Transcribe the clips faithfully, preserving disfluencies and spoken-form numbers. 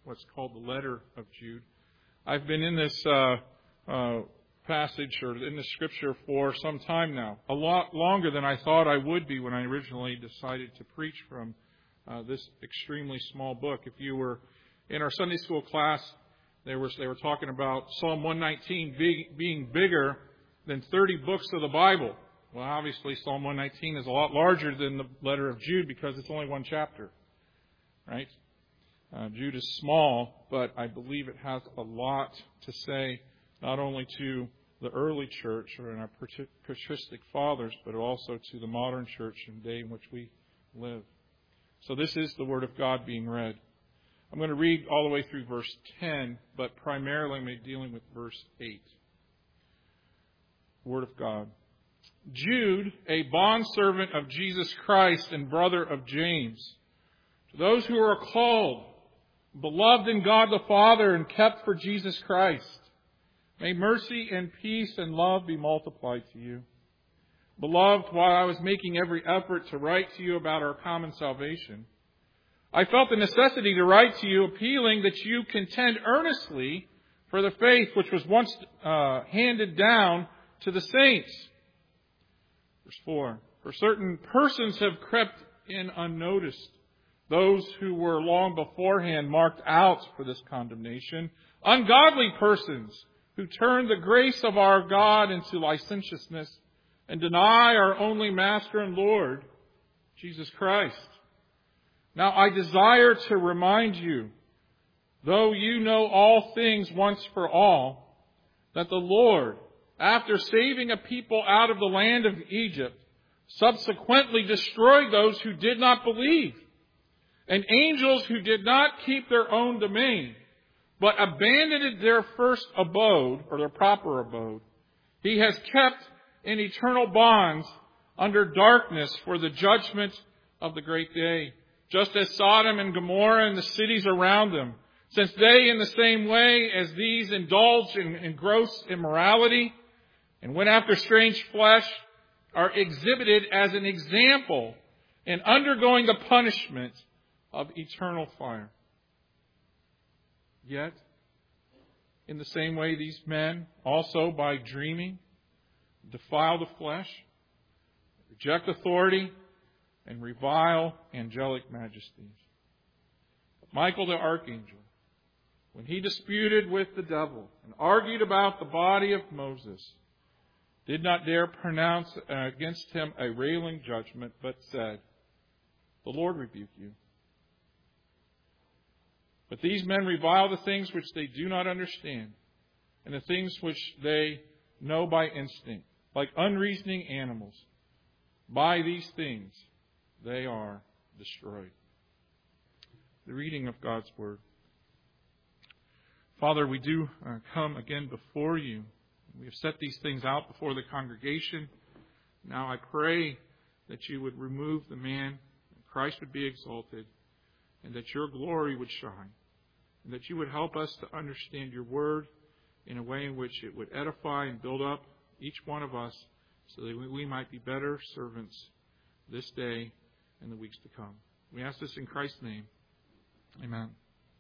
what's called the letter of Jude. I've been in this uh, uh, passage or in this scripture for some time now, a lot longer than I thought I would be when I originally decided to preach from uh, this extremely small book. If you were in our Sunday school class, they were they were talking about Psalm one nineteen be, being bigger than thirty books of the Bible. Well, obviously, Psalm one nineteen is a lot larger than the letter of Jude because it's only one chapter, right? Uh, Jude is small, but I believe it has a lot to say, not only to the early church or in our patristic fathers, but also to the modern church in the day in which we live. So this is the Word of God being read. I'm going to read all the way through verse ten, but primarily I'm going to be dealing with verse eight. Word of God. Jude, a bondservant of Jesus Christ and brother of James, to those who are called, beloved in God the Father and kept for Jesus Christ, may mercy and peace and love be multiplied to you. Beloved, while I was making every effort to write to you about our common salvation, I felt the necessity to write to you, appealing that you contend earnestly for the faith which was once uh, handed down to the saints. Verse four. For certain persons have crept in unnoticed, those who were long beforehand marked out for this condemnation, ungodly persons who turn the grace of our God into licentiousness and deny our only Master and Lord, Jesus Christ. Now I desire to remind you, though you know all things once for all, that the Lord, after saving a people out of the land of Egypt, subsequently destroyed those who did not believe, and angels who did not keep their own domain, but abandoned their first abode, or their proper abode. He has kept in eternal bonds under darkness for the judgment of the great day, just as Sodom and Gomorrah and the cities around them, since they in the same way as these indulged in, in gross immorality and went after strange flesh, are exhibited as an example in undergoing the punishment of eternal fire. Yet, in the same way, these men also, by dreaming, defile the flesh, reject authority, and revile angelic majesties. But Michael the archangel, when he disputed with the devil and argued about the body of Moses, did not dare pronounce against him a railing judgment, but said, "The Lord rebuke you." But these men revile the things which they do not understand, and the things which they know by instinct, like unreasoning animals. By these things they are destroyed. The reading of God's Word. Father, we do uh, come again before you. We have set these things out before the congregation. Now I pray that you would remove the man, that Christ would be exalted, and that your glory would shine, and that you would help us to understand your word in a way in which it would edify and build up each one of us so that we might be better servants this day and the weeks to come. We ask this in Christ's name. Amen.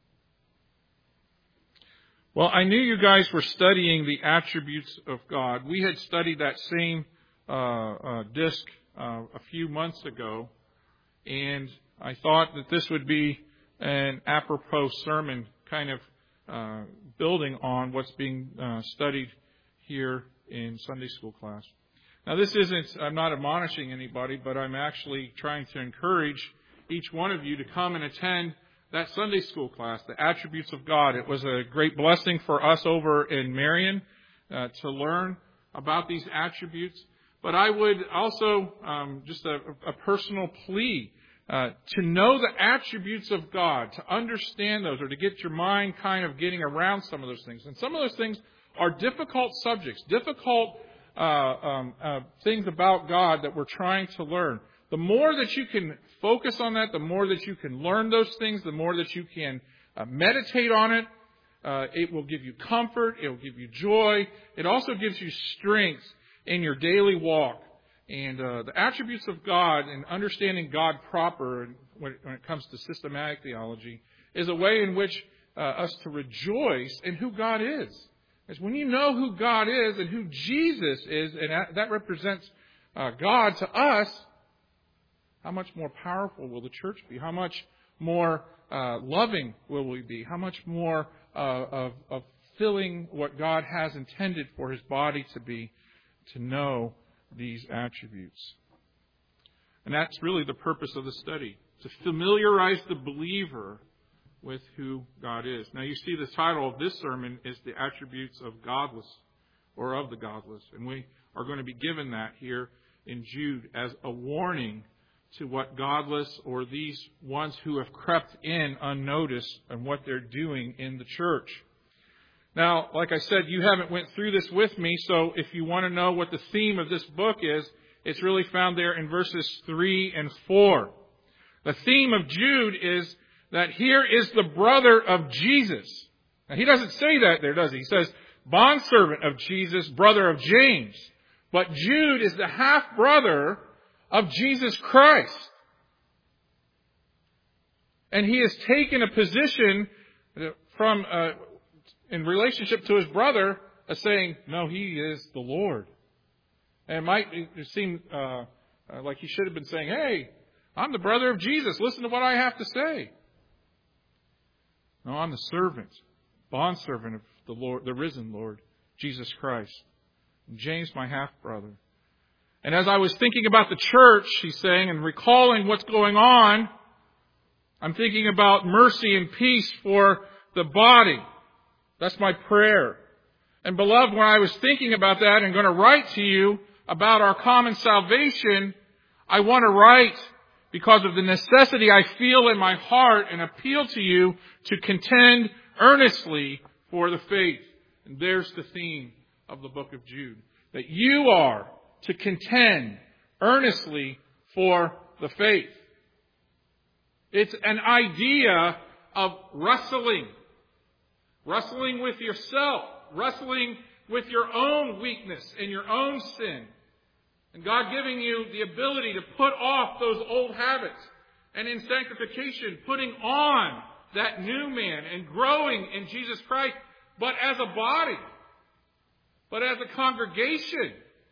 Well, I knew you guys were studying the attributes of God. We had studied that same uh, uh, disc uh, a few months ago, and I thought that this would be an apropos sermon kind of uh, building on what's being uh, studied here in Sunday school class. Now, this isn't, I'm not admonishing anybody, but I'm actually trying to encourage each one of you to come and attend that Sunday school class, the attributes of God. It was a great blessing for us over in Marion uh, to learn about these attributes. But I would also, um, just a, a personal plea, uh, to know the attributes of God, to understand those, or to get your mind kind of getting around some of those things. And some of those things are difficult subjects, difficult uh, um, uh, things about God that we're trying to learn. The more that you can focus on that, the more that you can learn those things, the more that you can uh, meditate on it. Uh, it will give you comfort. It will give you joy. It also gives you strength in your daily walk. And uh, the attributes of God and understanding God proper when it, when it comes to systematic theology is a way in which uh, us to rejoice in who God is. Because when you know who God is and who Jesus is, and that, that represents uh, God to us, how much more powerful will the church be? How much more uh, loving will we be? How much more uh, of, of filling what God has intended for His body to be, to know these attributes? And that's really the purpose of the study, to familiarize the believer with who God is. Now you see the title of this sermon is The Attributes of Godless, or of the Godless. And we are going to be given that here in Jude as a warning to what godless, or these ones who have crept in unnoticed, and what they're doing in the church. Now, like I said, you haven't went through this with me, so if you want to know what the theme of this book is, it's really found there in verses three and four. The theme of Jude is that here is the brother of Jesus. Now, he doesn't say that there, does he? He says, bondservant of Jesus, brother of James. But Jude is the half-brother of Jesus Christ. And he has taken a position from, uh, in relationship to his brother, as saying, no, he is the Lord. And it might seem uh, uh, like he should have been saying, hey, I'm the brother of Jesus. Listen to what I have to say. No, I'm the servant, bondservant of the Lord, the risen Lord, Jesus Christ. And James, my half-brother. And as I was thinking about the church, he's saying, and recalling what's going on, I'm thinking about mercy and peace for the body. That's my prayer. And beloved, when I was thinking about that and going to write to you about our common salvation, I want to write because of the necessity I feel in my heart and appeal to you to contend earnestly for the faith. And there's the theme of the book of Jude. That you are to contend earnestly for the faith. It's an idea of wrestling. Wrestling with yourself. Wrestling with your own weakness and your own sin. And God giving you the ability to put off those old habits. And in sanctification, putting on that new man and growing in Jesus Christ, but as a body. But as a congregation.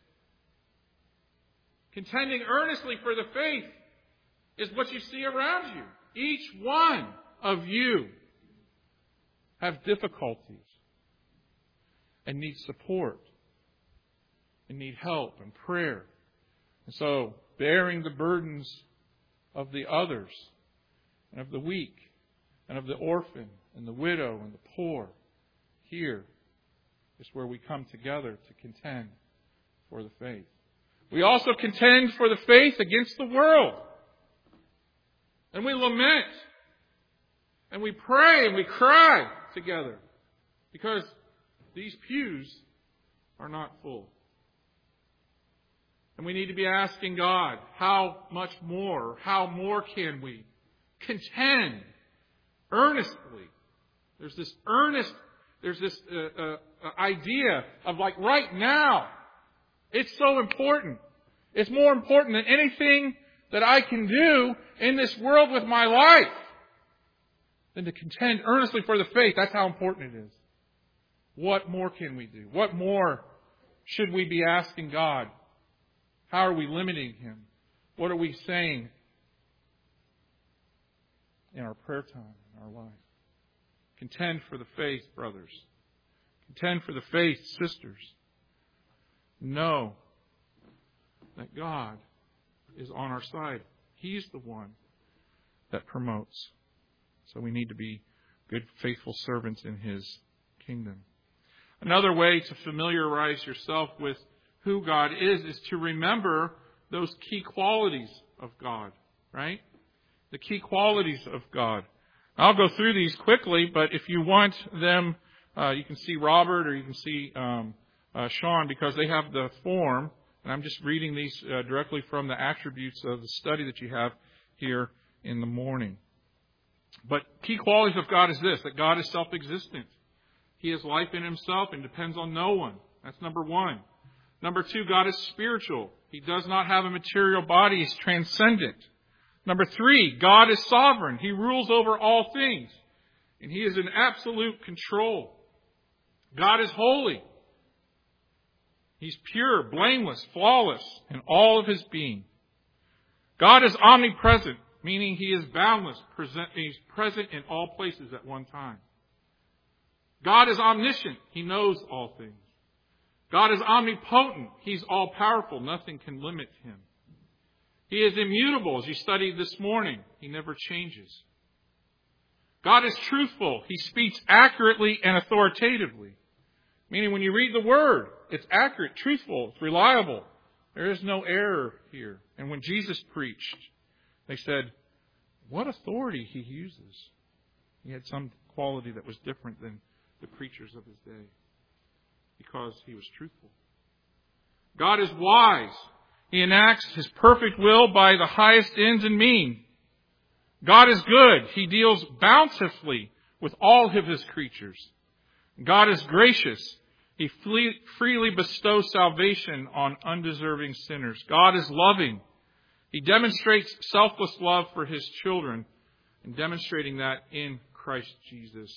Contending earnestly for the faith is what you see around you. Each one of you have difficulties and need support and need help and prayer. And so, bearing the burdens of the others and of the weak and of the orphan and the widow and the poor, here is where we come together to contend for the faith. We also contend for the faith against the world. And we lament. And we pray and we cry together. Because these pews are not full. And we need to be asking God, how much more, how more can we contend earnestly? There's this earnest, there's this uh, uh, idea of like right now. It's so important. It's more important than anything that I can do in this world with my life than to contend earnestly for the faith. That's how important it is. What more can we do? What more should we be asking God? How are we limiting Him? What are we saying in our prayer time, in our life? Contend for the faith, brothers. Contend for the faith, sisters. Know that God is on our side. He's the one that promotes. So we need to be good, faithful servants in His kingdom. Another way to familiarize yourself with who God is is to remember those key qualities of God, right? The key qualities of God. I'll go through these quickly, but if you want them, uh, you can see Robert or you can see um, uh, Sean, because they have the form. And I'm just reading these uh, directly from the attributes of the study that you have here in the morning. But key qualities of God is this, that God is self-existent. He has life in Himself and depends on no one. That's number one. Number two, God is spiritual. He does not have a material body. He's transcendent. Number three, God is sovereign. He rules over all things. And He is in absolute control. God is holy. He's pure, blameless, flawless in all of His being. God is omnipresent, meaning He is boundless. He's present in all places at one time. God is omniscient. He knows all things. God is omnipotent. He's all-powerful. Nothing can limit Him. He is immutable, as you studied this morning. He never changes. God is truthful. He speaks accurately and authoritatively. Meaning when you read the Word, it's accurate, truthful, it's reliable. There is no error here. And when Jesus preached, they said, what authority He uses. He had some quality that was different than the preachers of His day, because He was truthful. God is wise. He enacts His perfect will by the highest ends and means. God is good. He deals bountifully with all of His creatures. God is gracious. He freely bestows salvation on undeserving sinners. God is loving. He demonstrates selfless love for His children, and demonstrating that in Christ Jesus.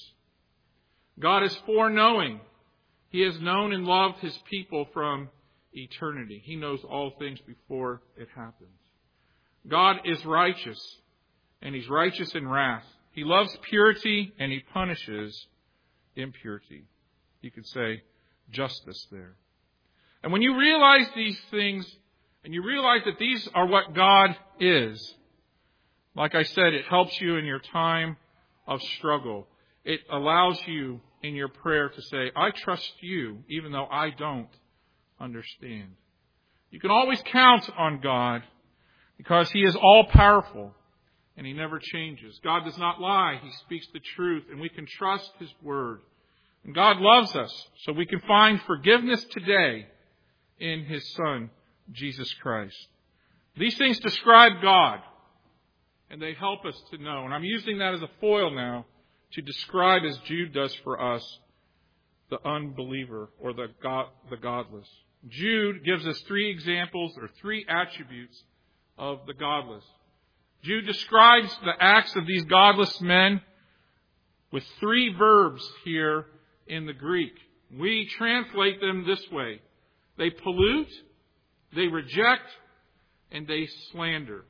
God is foreknowing. He has known and loved His people from eternity. He knows all things before it happens. God is righteous, and He's righteous in wrath. He loves purity, and He punishes impurity. You could say justice there. And when you realize these things, and you realize that these are what God is, like I said, it helps you in your time of struggle. It allows you in your prayer to say, I trust You, even though I don't understand. You can always count on God because He is all-powerful and He never changes. God does not lie. He speaks the truth, and we can trust His Word. And God loves us, so we can find forgiveness today in His Son, Jesus Christ. These things describe God, and they help us to know. And I'm using that as a foil now to describe, as Jude does for us, the unbeliever or the God, the godless. Jude gives us three examples or three attributes of the godless. Jude describes the acts of these godless men with three verbs here in the Greek. We translate them this way. They pollute, they reject, and they slander.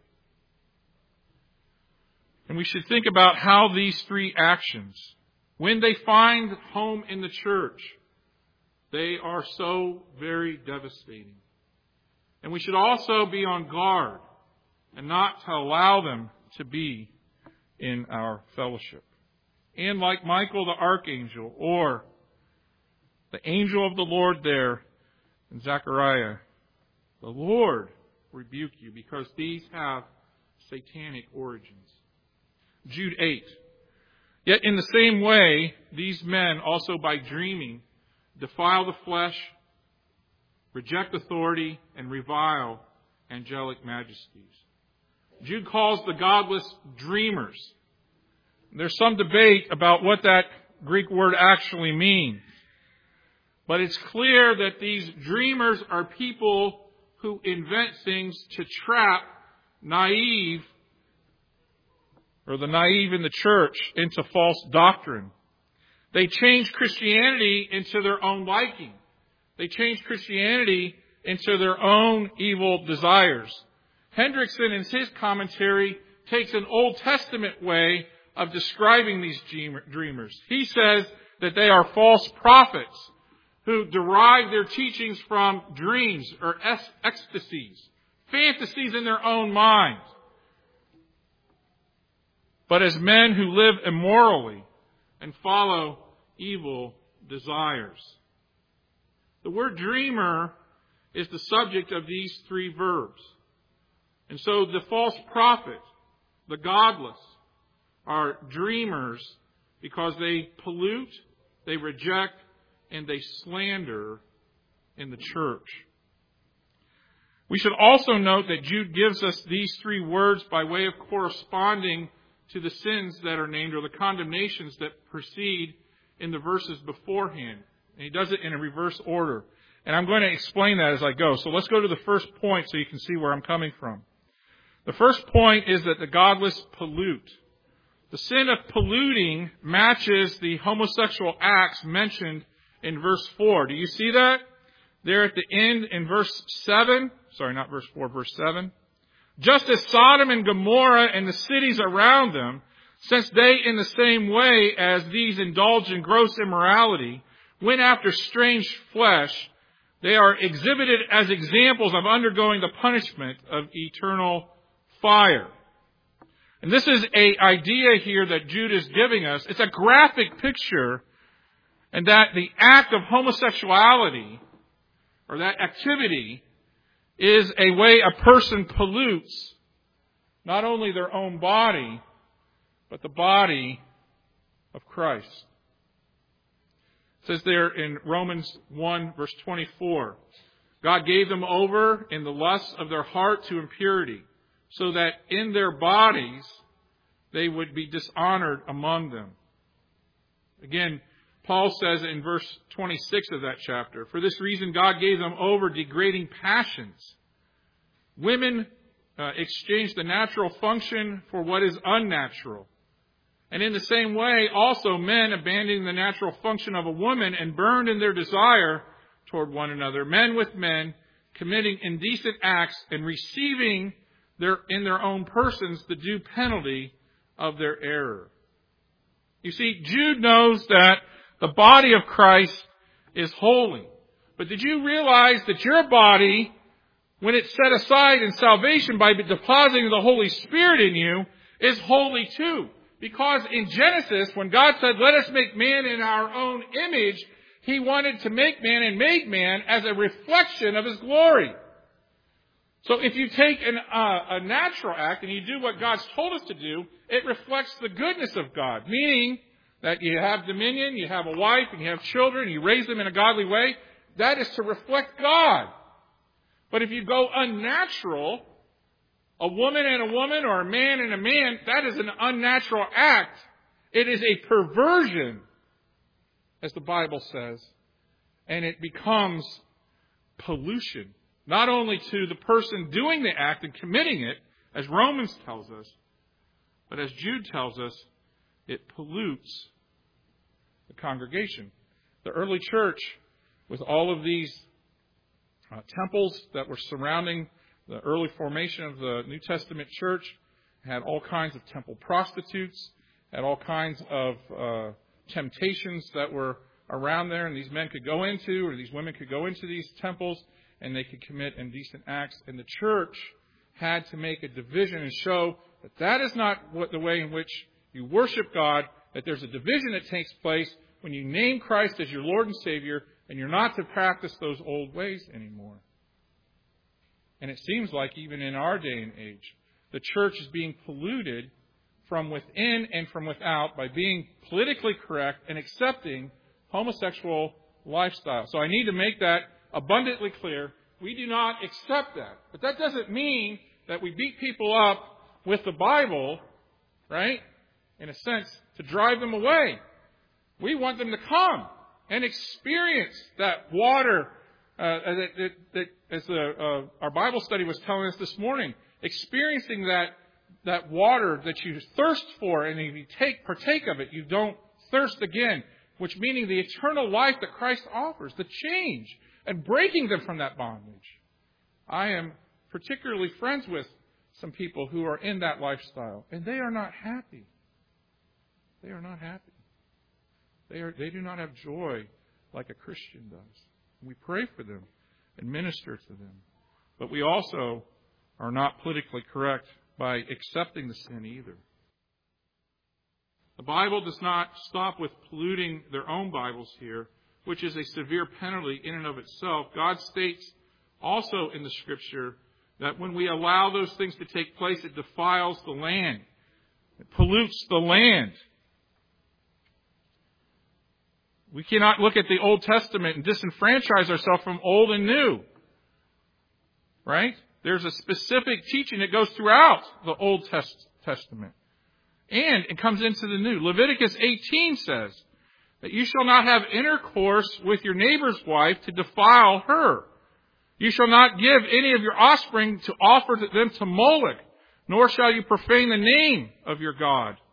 And we should think about how these three actions, when they find home in the church, they are so very devastating. And we should also be on guard and not to allow them to be in our fellowship. And like Michael the archangel, or the angel of the Lord there in Zechariah, the Lord rebuke you, because these have satanic origins. Jude eight. Yet in the same way, these men also by dreaming defile the flesh, reject authority, and revile angelic majesties. Jude calls the godless dreamers. There's some debate about what that Greek word actually means. But it's clear that these dreamers are people who invent things to trap naive, or the naive in the church, into false doctrine. They change Christianity into their own liking. They change Christianity into their own evil desires. Hendrickson, in his commentary, takes an Old Testament way of describing these dreamers. He says that they are false prophets who derive their teachings from dreams or ecstasies, fantasies in their own minds. But as men who live immorally and follow evil desires. The word dreamer is the subject of these three verbs. And so the false prophet, the godless, are dreamers because they pollute, they reject, and they slander in the church. We should also note that Jude gives us these three words by way of corresponding to the sins that are named, or the condemnations that precede in the verses beforehand. And he does it in a reverse order. And I'm going to explain that as I go. So let's go to the first point so you can see where I'm coming from. The first point is that the godless pollute. The sin of polluting matches the homosexual acts mentioned in verse four. Do you see that? There at the end in verse seven. Sorry, not verse four, verse seven. Just as Sodom and Gomorrah and the cities around them, since they in the same way as these indulged in gross immorality, went after strange flesh, they are exhibited as examples of undergoing the punishment of eternal fire. And this is an idea here that Jude is giving us. It's a graphic picture, and that the act of homosexuality, or that activity, is a way a person pollutes not only their own body, but the body of Christ. It says there in Romans one, verse twenty-four, God gave them over in the lusts of their heart to impurity, so that in their bodies they would be dishonored among them. Again, Paul says in verse twenty-six of that chapter, for this reason God gave them over degrading passions. Women uh, exchanged the natural function for what is unnatural. And in the same way, also men abandoning the natural function of a woman and burned in their desire toward one another, men with men, committing indecent acts and receiving their, in their own persons the due penalty of their error. You see, Jude knows that the body of Christ is holy. But did you realize that your body, when it's set aside in salvation by depositing the Holy Spirit in you, is holy too? Because in Genesis, when God said, let us make man in our own image, He wanted to make man and made man as a reflection of His glory. So if you take an, uh, a natural act and you do what God's told us to do, it reflects the goodness of God. Meaning that you have dominion, you have a wife, and you have children, you raise them in a godly way. That is to reflect God. But if you go unnatural, a woman and a woman or a man and a man, that is an unnatural act. It is a perversion, as the Bible says. And it becomes pollution. Not only to the person doing the act and committing it, as Romans tells us, but as Jude tells us, it pollutes the congregation. The early church, with all of these uh, temples that were surrounding the early formation of the New Testament church, had all kinds of temple prostitutes, had all kinds of uh, temptations that were around there, and these men could go into, or these women could go into these temples, and they could commit indecent acts. And the church had to make a division and show that that is not what the way in which you worship God, that there's a division that takes place when you name Christ as your Lord and Savior, and you're not to practice those old ways anymore. And it seems like even in our day and age, the church is being polluted from within and from without by being politically correct and accepting homosexual lifestyle. So I need to make that abundantly clear. We do not accept that. But that doesn't mean that we beat people up with the Bible, right? In a sense, to drive them away. We want them to come and experience that water uh, that, that, that, as the, uh, our Bible study was telling us this morning, experiencing that that water that you thirst for, and if you take partake of it, you don't thirst again. Which meaning the eternal life that Christ offers, the change, and breaking them from that bondage. I am particularly friends with some people who are in that lifestyle, and they are not happy. They are not happy. They are. They do not have joy like a Christian does. We pray for them and minister to them. But we also are not politically correct by accepting the sin either. The Bible does not stop with polluting their own Bibles here, which is a severe penalty in and of itself. God states also in the Scripture that when we allow those things to take place, it defiles the land. It pollutes the land. We cannot look at the Old Testament and disenfranchise ourselves from old and new. Right? There's a specific teaching that goes throughout the Old Testament. And it comes into the new. Leviticus eighteen says that you shall not have intercourse with your neighbor's wife to defile her. You shall not give any of your offspring to offer them to Moloch, nor shall you profane the name of your God.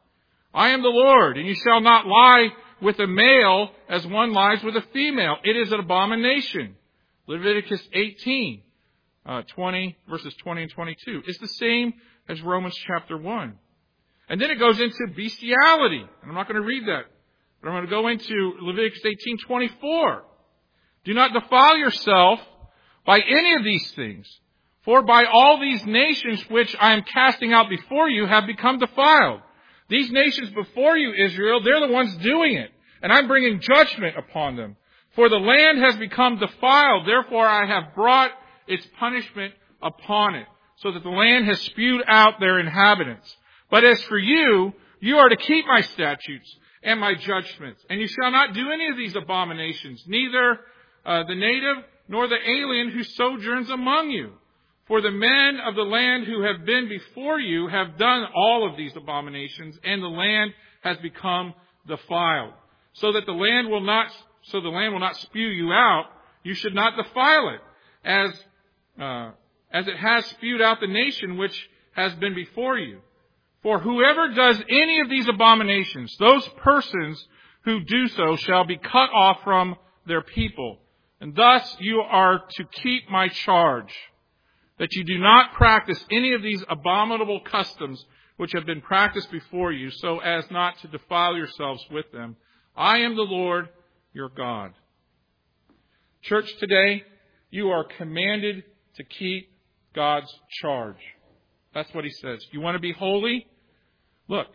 I am the Lord, and you shall not lie with a male as one lies with a female. It is an abomination. Leviticus eighteen, uh, twenty, verses twenty and twenty-two. It's the same as Romans chapter one. And then it goes into bestiality. And I'm not going to read that, but I'm going to go into Leviticus eighteen, twenty-four. Do not defile yourself by any of these things, for by all these nations which I am casting out before you have become defiled. These nations before you, Israel, they're the ones doing it, and I'm bringing judgment upon them. For the land has become defiled, therefore I have brought its punishment upon it, so that the land has spewed out their inhabitants. But as for you, you are to keep my statutes and my judgments, and you shall not do any of these abominations, neither uh, the native nor the alien who sojourns among you. For the men of the land who have been before you have done all of these abominations, and the land has become defiled. So that the land will not, so the land will not spew you out, you should not defile it, as, uh, as it has spewed out the nation which has been before you. For whoever does any of these abominations, those persons who do so shall be cut off from their people. And thus you are to keep my charge, that you do not practice any of these abominable customs which have been practiced before you, so as not to defile yourselves with them. I am the Lord your God. Church, today, you are commanded to keep God's charge. That's what he says. You want to be holy? Look.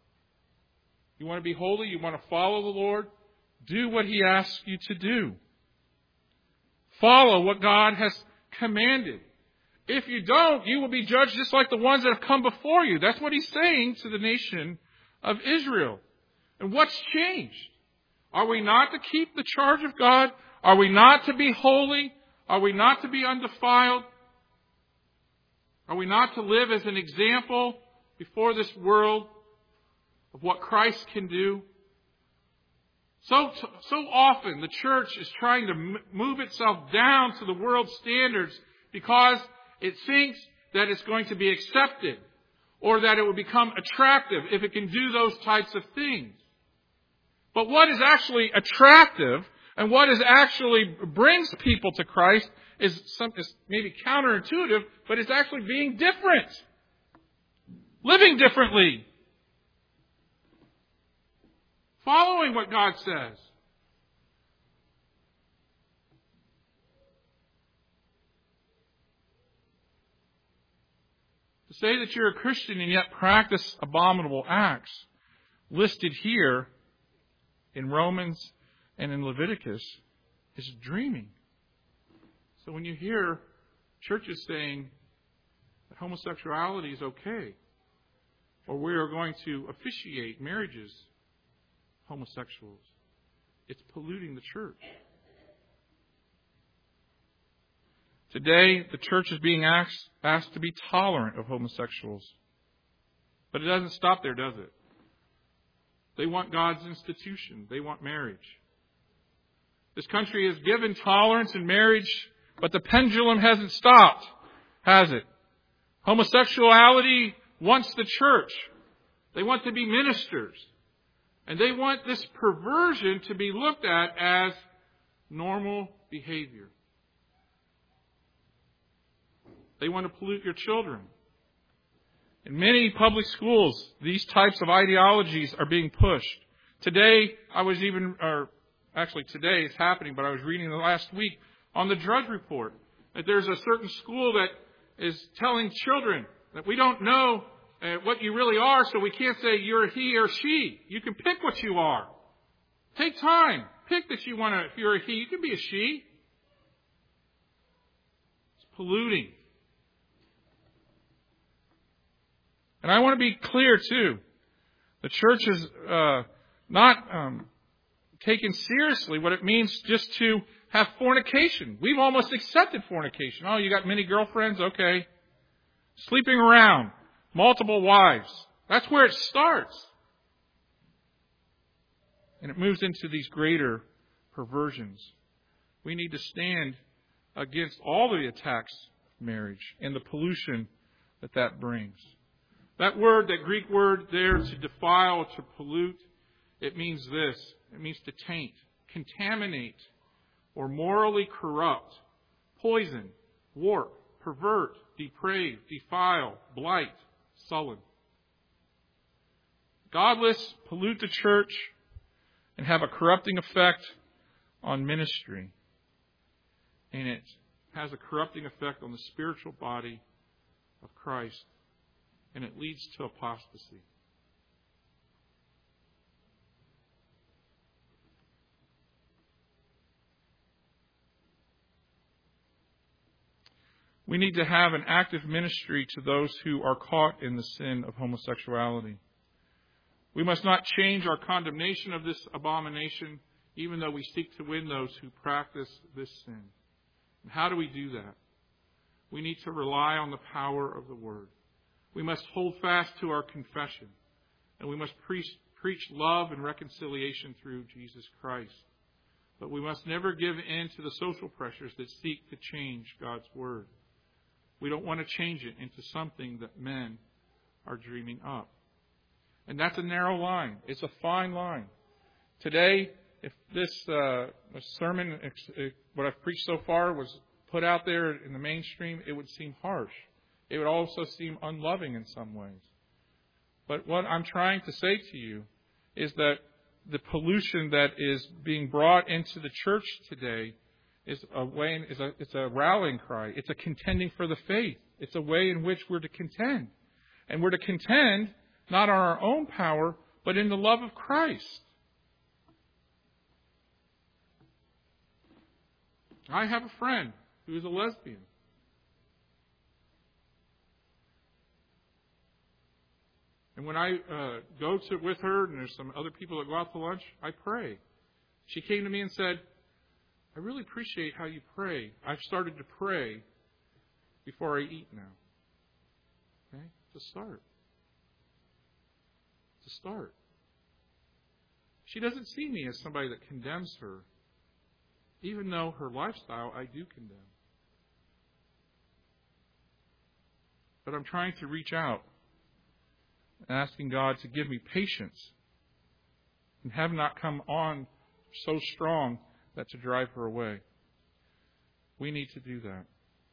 You want to be holy? You want to follow the Lord? Do what he asks you to do. Follow what God has commanded. If you don't, you will be judged just like the ones that have come before you. That's what he's saying to the nation of Israel. And what's changed? Are we not to keep the charge of God? Are we not to be holy? Are we not to be undefiled? Are we not to live as an example before this world of what Christ can do? So, so often the church is trying to move itself down to the world standards because it thinks that it's going to be accepted or that it will become attractive if it can do those types of things. But what is actually attractive and what is actually brings people to Christ is, some, is maybe counterintuitive, but it's actually being different. Living differently. Following what God says. To say that you're a Christian and yet practice abominable acts listed here in Romans and in Leviticus is dreaming. So when you hear churches saying that homosexuality is okay, or we are going to officiate marriages, homosexuals, it's polluting the church. Today, the church is being asked, asked to be tolerant of homosexuals. But it doesn't stop there, does it? They want God's institution. They want marriage. This country has given tolerance in marriage, but the pendulum hasn't stopped, has it? Homosexuality wants the church. They want to be ministers. And they want this perversion to be looked at as normal behavior. They want to pollute your children. In many public schools, these types of ideologies are being pushed. Today, I was even, or actually today it's happening, but I was reading the last week on the Drudge Report that there's a certain school that is telling children that we don't know uh, what you really are, so we can't say you're he or she. You can pick what you are. Take time. Pick that you want to, if you're a he, you can be a she. It's polluting. And I want to be clear, too. The church is uh, not um, taken seriously what it means just to have fornication. We've almost accepted fornication. Oh, you got many girlfriends? Okay. Sleeping around. Multiple wives. That's where it starts. And it moves into these greater perversions. We need to stand against all the attacks of marriage and the pollution that that brings. That word, that Greek word there, to defile, to pollute, it means this. It means to taint, contaminate, or morally corrupt, poison, warp, pervert, deprave, defile, blight, sullen. Godless pollute the church and have a corrupting effect on ministry. And it has a corrupting effect on the spiritual body of Christ. And it leads to apostasy. We need to have an active ministry to those who are caught in the sin of homosexuality. We must not change our condemnation of this abomination, even though we seek to win those who practice this sin. And how do we do that? We need to rely on the power of the Word. We must hold fast to our confession. And we must preach, preach love and reconciliation through Jesus Christ. But we must never give in to the social pressures that seek to change God's Word. We don't want to change it into something that men are dreaming up. And that's a narrow line. It's a fine line. Today, if this uh, sermon, what I've preached so far, was put out there in the mainstream, it would seem harsh. It would also seem unloving in some ways. But what I'm trying to say to you is that the pollution that is being brought into the church today is a way, is a, it's a rallying cry. It's a contending for the faith. It's a way in which we're to contend. And we're to contend not on our own power, but in the love of Christ. I have a friend who is a lesbian. And when I uh, go to with her, and there's some other people that go out to lunch, I pray. She came to me and said, I really appreciate how you pray. I've started to pray before I eat now. Okay? It's a start. It's a start. She doesn't see me as somebody that condemns her, even though her lifestyle I do condemn. But I'm trying to reach out, asking God to give me patience and have not come on so strong that to drive her away. We need to do that.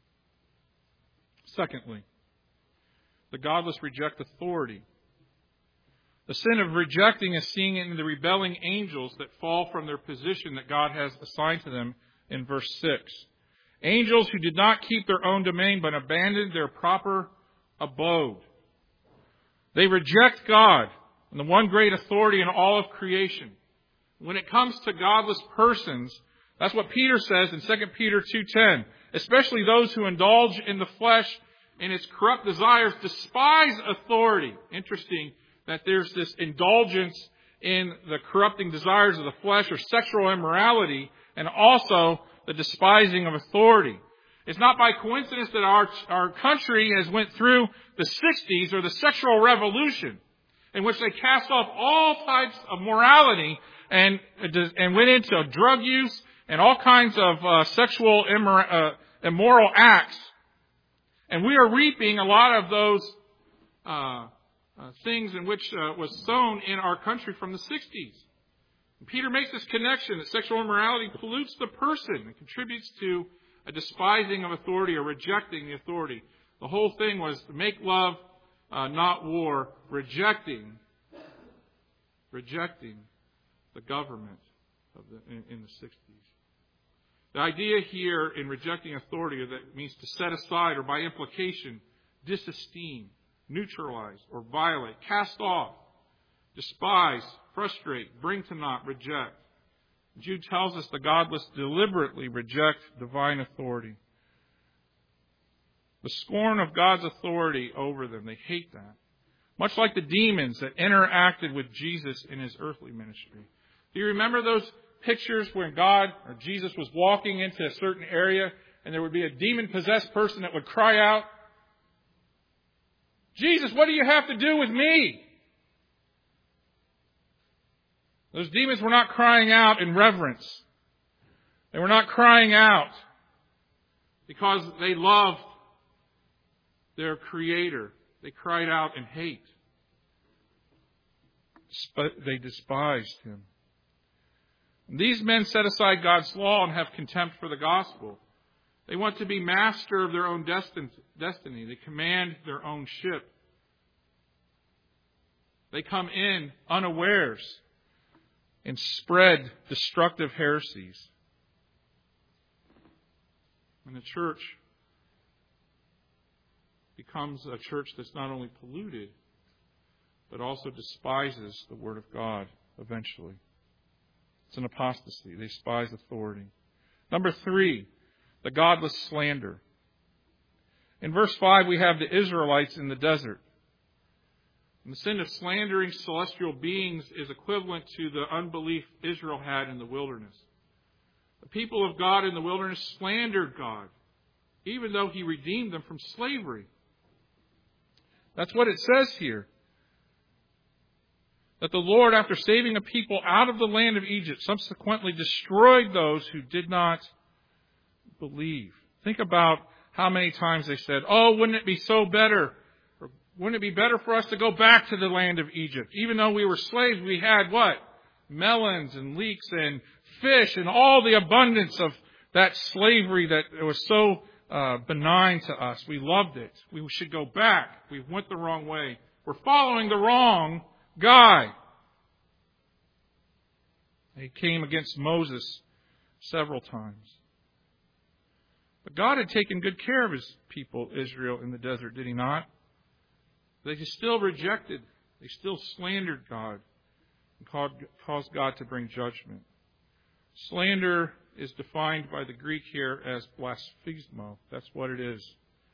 Secondly, the godless reject authority. The sin of rejecting is seen in the rebelling angels that fall from their position that God has assigned to them in verse six. Angels who did not keep their own domain but abandoned their proper abode. They reject God and the one great authority in all of creation. When it comes to godless persons, that's what Peter says in Second Peter two ten. Especially those who indulge in the flesh and its corrupt desires despise authority. Interesting that there's this indulgence in the corrupting desires of the flesh or sexual immorality and also the despising of authority. It's not by coincidence that our, our country has went through the sixties or the sexual revolution in which they cast off all types of morality and, and went into drug use and all kinds of uh, sexual immor- uh, immoral acts. And we are reaping a lot of those uh, uh, things in which uh, was sown in our country from the sixties. And Peter makes this connection that sexual immorality pollutes the person and contributes to a despising of authority or rejecting the authority. The whole thing was to make love, uh, not war, rejecting, rejecting the government of the, in, in the sixties. The idea here in rejecting authority that means to set aside or by implication, disesteem, neutralize or violate, cast off, despise, frustrate, bring to naught, reject. Jude tells us the godless deliberately reject divine authority. The scorn of God's authority over them, they hate that. Much like the demons that interacted with Jesus in his earthly ministry. Do you remember those pictures when God or Jesus was walking into a certain area and there would be a demon-possessed person that would cry out, Jesus, what do you have to do with me? Those demons were not crying out in reverence. They were not crying out because they loved their Creator. They cried out in hate. They despised him. These men set aside God's law and have contempt for the gospel. They want to be master of their own destiny. They command their own ship. They come in unawares and spread destructive heresies. And the church becomes a church that's not only polluted, but also despises the Word of God eventually. It's an apostasy. They despise authority. Number three, the godless slander. In verse five, we have the Israelites in the desert. And the sin of slandering celestial beings is equivalent to the unbelief Israel had in the wilderness. The people of God in the wilderness slandered God, even though He redeemed them from slavery. That's what it says here. That the Lord, after saving a people out of the land of Egypt, subsequently destroyed those who did not believe. Think about how many times they said, oh, wouldn't it be so better? Or wouldn't it be better for us to go back to the land of Egypt? Even though we were slaves, we had what? Melons and leeks and fish and all the abundance of that slavery that was so uh, benign to us. We loved it. We should go back. We went the wrong way. We're following the wrong guy. He came against Moses several times. But God had taken good care of His people, Israel, in the desert, did He not? They still rejected. They still slandered God and caused God to bring judgment. Slander is defined by the Greek here as blasphismo. That's what it is.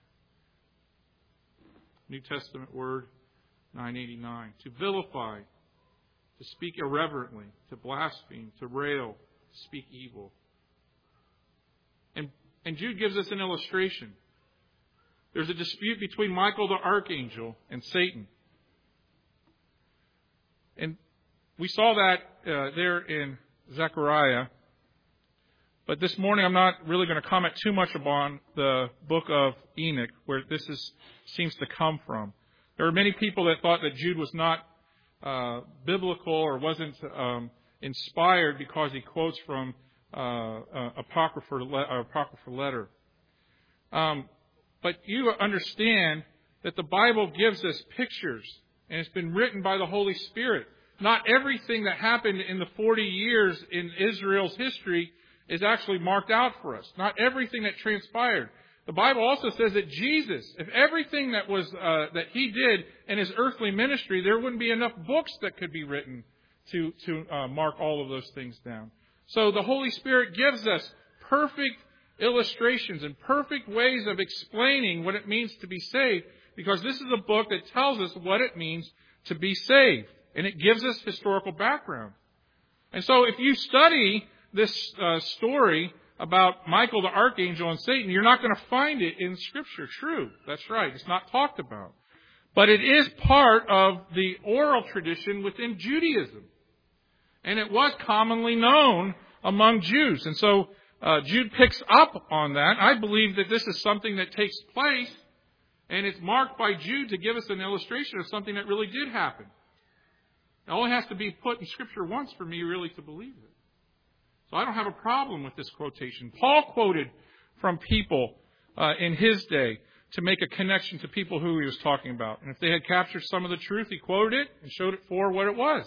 New Testament word, nine eighty-nine. To vilify, to speak irreverently, to blaspheme, to rail, to speak evil. And, and Jude gives us an illustration. There's a dispute between Michael the archangel and Satan. And we saw that uh, there in Zechariah. But this morning I'm not really going to comment too much upon the book of Enoch, where this is, seems to come from. There are many people that thought that Jude was not uh, biblical or wasn't um, inspired because he quotes from uh, uh, apocryphal, le- apocryphal letter. Um, but you understand that the Bible gives us pictures, and it's been written by the Holy Spirit. Not everything that happened in the forty years in Israel's history is actually marked out for us. Not everything that transpired. The Bible also says that Jesus, if everything that was uh, that He did in His earthly ministry, there wouldn't be enough books that could be written to to uh, mark all of those things down. So the Holy Spirit gives us perfect illustrations and perfect ways of explaining what it means to be saved, because this is a book that tells us what it means to be saved, and it gives us historical background. And so if you study this uh, story about Michael the archangel and Satan, you're not going to find it in Scripture. True. That's right. It's not talked about. But it is part of the oral tradition within Judaism. And it was commonly known among Jews. And so uh, Jude picks up on that. I believe that this is something that takes place, and it's marked by Jude to give us an illustration of something that really did happen. It only has to be put in Scripture once for me really to believe it. So I don't have a problem with this quotation. Paul quoted from people uh, in his day to make a connection to people who he was talking about. And if they had captured some of the truth, he quoted it and showed it for what it was.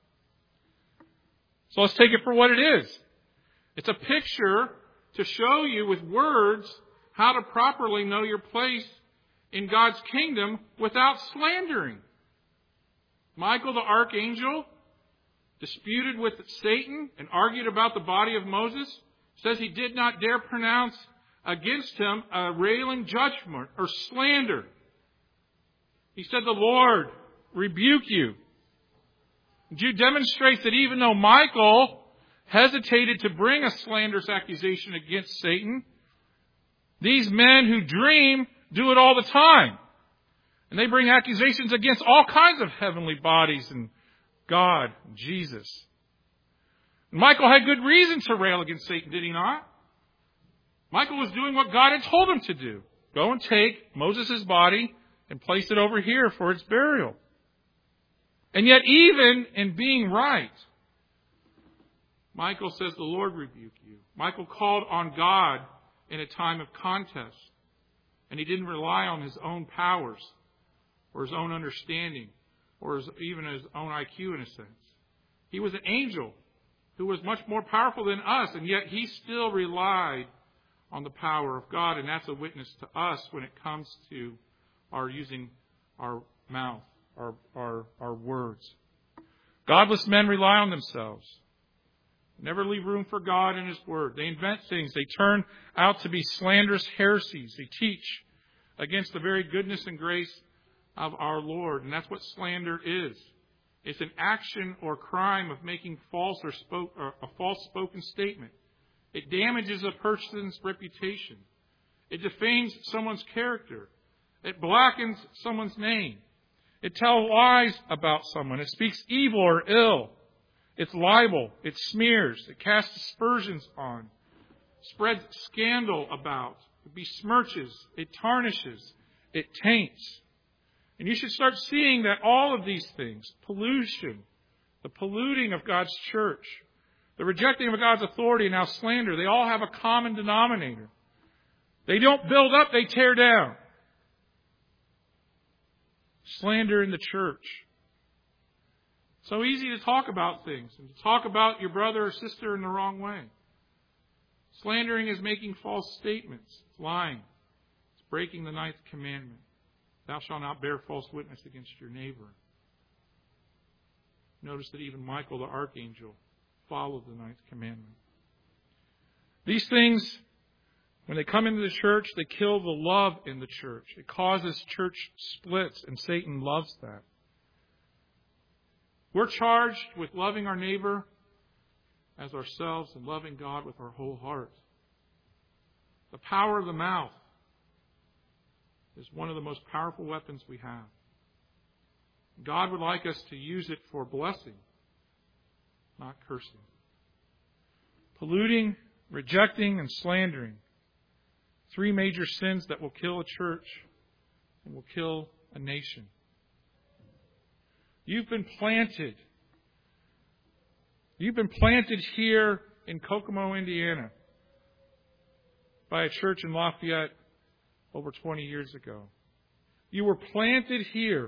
So let's take it for what it is. It's a picture to show you with words how to properly know your place in God's kingdom without slandering. Michael the archangel disputed with Satan and argued about the body of Moses, says he did not dare pronounce against him a railing judgment or slander. He said, "The Lord rebuke you." Jude demonstrates that even though Michael hesitated to bring a slanderous accusation against Satan, these men who dream do it all the time. And they bring accusations against all kinds of heavenly bodies and God, Jesus. Michael had good reason to rail against Satan, did he not? Michael was doing what God had told him to do. Go and take Moses' body and place it over here for its burial. And yet, even in being right, Michael says, the Lord rebuke you. Michael called on God in a time of contest. And he didn't rely on his own powers or his own understanding or his, even his own I Q in a sense. He was an angel who was much more powerful than us, and yet he still relied on the power of God. And that's a witness to us when it comes to our using our mouth, our, our, our words. Godless men rely on themselves. Never leave room for God and His Word. They invent things. They turn out to be slanderous heresies. They teach against the very goodness and grace of our Lord. And that's what slander is. It's an action or crime of making false or, spoke, or a false spoken statement. It damages a person's reputation. It defames someone's character. It blackens someone's name. It tells lies about someone. It speaks evil or ill. It's libel. It smears. It casts aspersions on. Spreads scandal about. It besmirches. It tarnishes. It taints. And you should start seeing that all of these things, pollution, the polluting of God's church, the rejecting of God's authority, and now slander, they all have a common denominator. They don't build up, they tear down. Slander in the church. So easy to talk about things and to talk about your brother or sister in the wrong way. Slandering is making false statements. It's lying. It's breaking the ninth commandment. Thou shalt not bear false witness against your neighbor. Notice that even Michael the archangel followed the ninth commandment. These things, when they come into the church, they kill the love in the church. It causes church splits, and Satan loves that. We're charged with loving our neighbor as ourselves and loving God with our whole heart. The power of the mouth is one of the most powerful weapons we have. God would like us to use it for blessing, not cursing. Polluting, rejecting, and slandering. Three major sins that will kill a church and will kill a nation. You've been planted. You've been planted here in Kokomo, Indiana, by a church in Lafayette over twenty years ago. You were planted here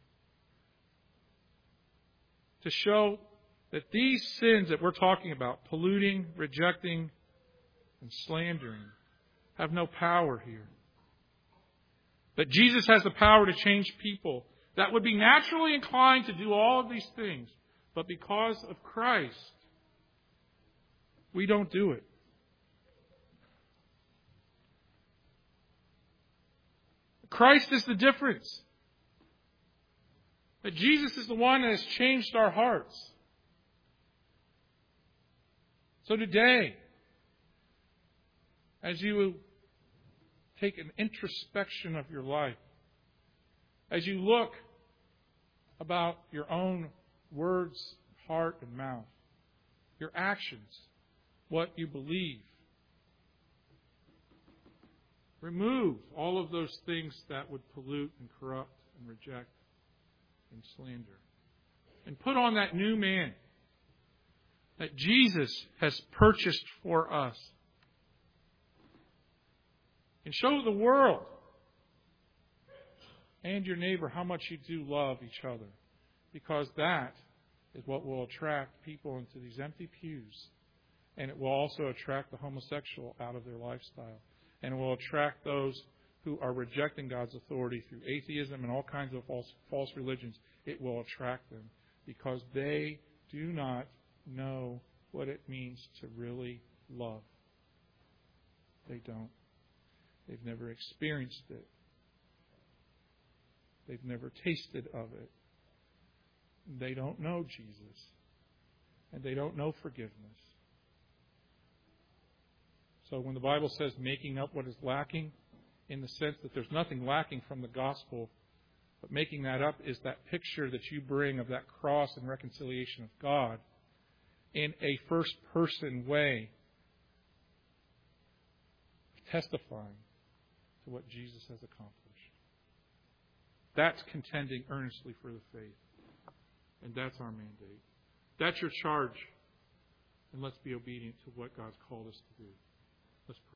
to show that these sins that we're talking about, polluting, rejecting, and slandering, have no power here. That Jesus has the power to change people that would be naturally inclined to do all of these things. But because of Christ, we don't do it. Christ is the difference. That Jesus is the one that has changed our hearts. So today, as you take an introspection of your life, as you look about your own words, heart, and mouth, your actions, what you believe, remove all of those things that would pollute and corrupt and reject and slander. And put on that new man that Jesus has purchased for us. And show the world and your neighbor how much you do love each other. Because that is what will attract people into these empty pews. And it will also attract the homosexual out of their lifestyle. And it will attract those who are rejecting God's authority through atheism and all kinds of false, false religions. It will attract them because they do not know what it means to really love. They don't. They've never experienced it. They've never tasted of it. They don't know Jesus. And they don't know forgiveness. So when the Bible says making up what is lacking, in the sense that there's nothing lacking from the gospel, but making that up is that picture that you bring of that cross and reconciliation of God in a first-person way, testifying to what Jesus has accomplished. That's contending earnestly for the faith. And that's our mandate. That's your charge. And let's be obedient to what God's called us to do. Let's pray.